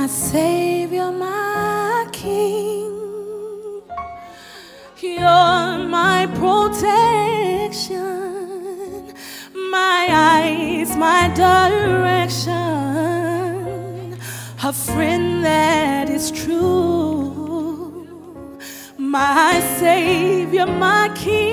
my Savior, my King. You're my protection, my eyes, my direction, a friend that is true, my Savior, my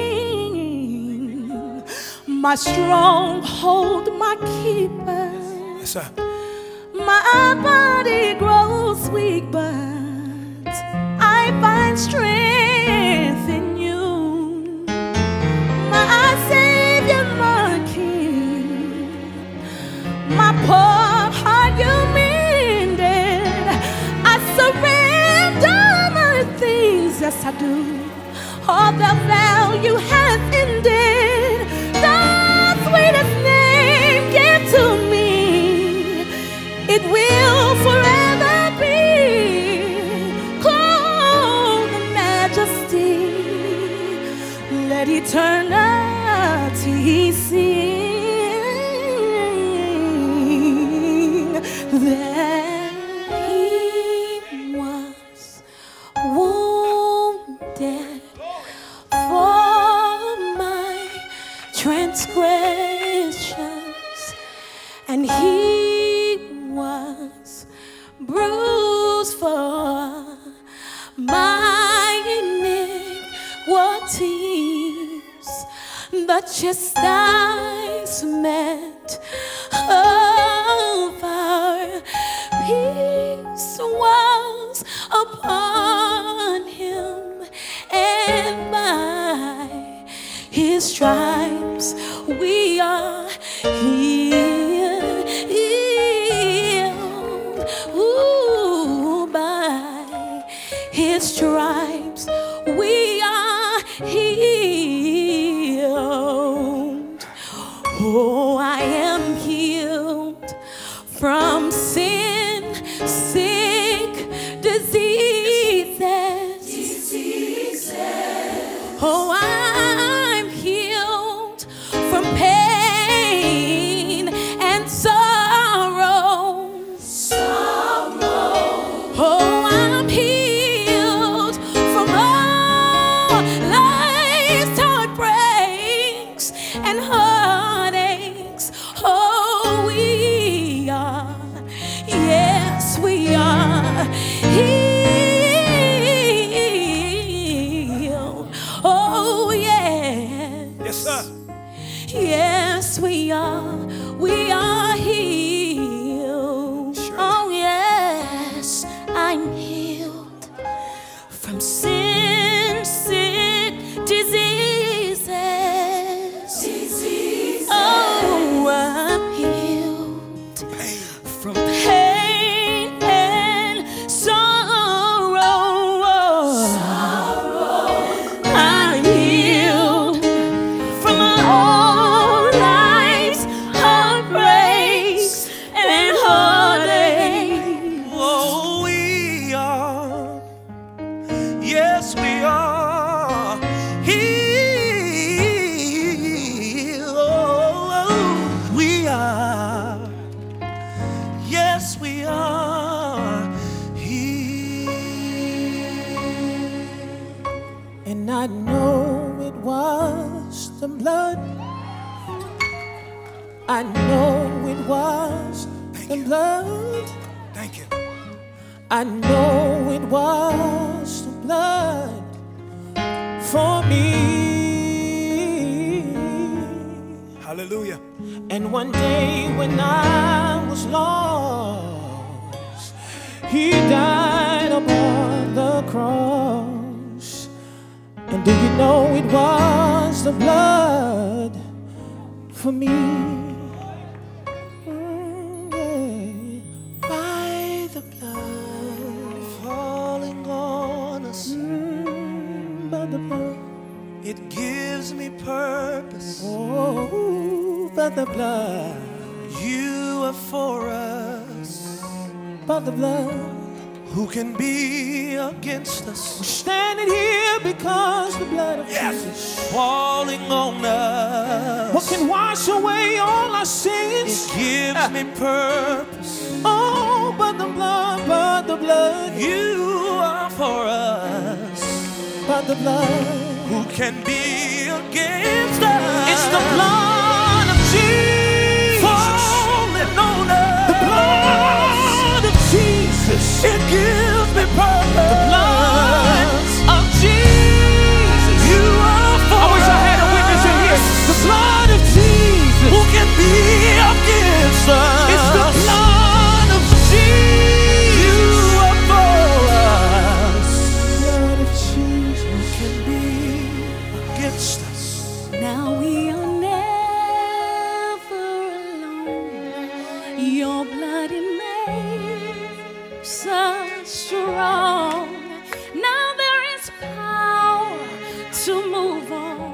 King, my stronghold, my keeper. Yes, sir. My body grows weak, but I find strength in you. My Savior, my King, my poor heart you mended. I surrender my things, yes I do. All the value has ended. The sweetest name give to me, it will forever be clothed in majesty. Let eternity sing that he was wounded for my transgressions, and he was bruised for my iniquities. The chastisement of our peace was upon him, and by his stripes we are healed. Ooh, by his stripes we are healed. Oh, I am healed from sin, sick, diseases. Oh, I'm healed from pain and sorrow. Oh, I'm healed from all life's heartbreaks and heartaches. Oh, we are, yes, we are healed. Oh, yeah. Yes, sir. Yes, we are healed. Sure. Oh, yes, I'm healed from sin, sick, diseases. Oh, I'm healed Pain. from pain and sorrow. I'm healed from all life's heartbreaks and heartaches. Oh, we are. Yes, we are. Healed. Oh, we are. Yes, we are. Healed. And I know it was the blood. I know it was the blood. Thank you. I know it was the blood for me. Hallelujah. And one day when I was lost, he died upon the cross. And do you know it was the blood for me? By the blood Falling on us, by the blood, it gives me purpose. oh, by the blood, You are for us. by the blood. Who can be against us? We're standing here because the blood of Jesus. Falling on us. What can wash away all our sins? It gives me purpose. Oh, but the blood, the blood, you are for us. by the blood. Who can be against us? It's the blood of Jesus. Falling on us. The blood of Jesus. It gives me purpose. The blood of Jesus. You are for I wish I had a witness in here. The blood of Jesus. Who can be against us? It's the blood of Jesus. You are for us. Blood of Jesus. Who can be against us? Now we are never alone. Your blood it makes us strong. Now there is power to move on.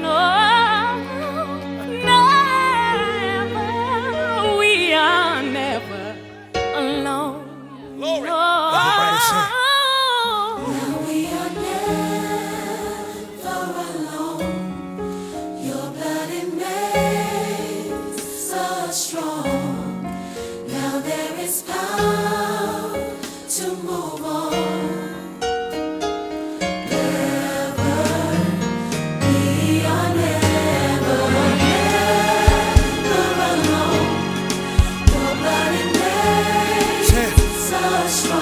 Never, we are never alone. Glory. Everybody say. We are never alone. Your blood it makes us strong. Now there is power to move on. We are never alone. Your blood it makes us strong.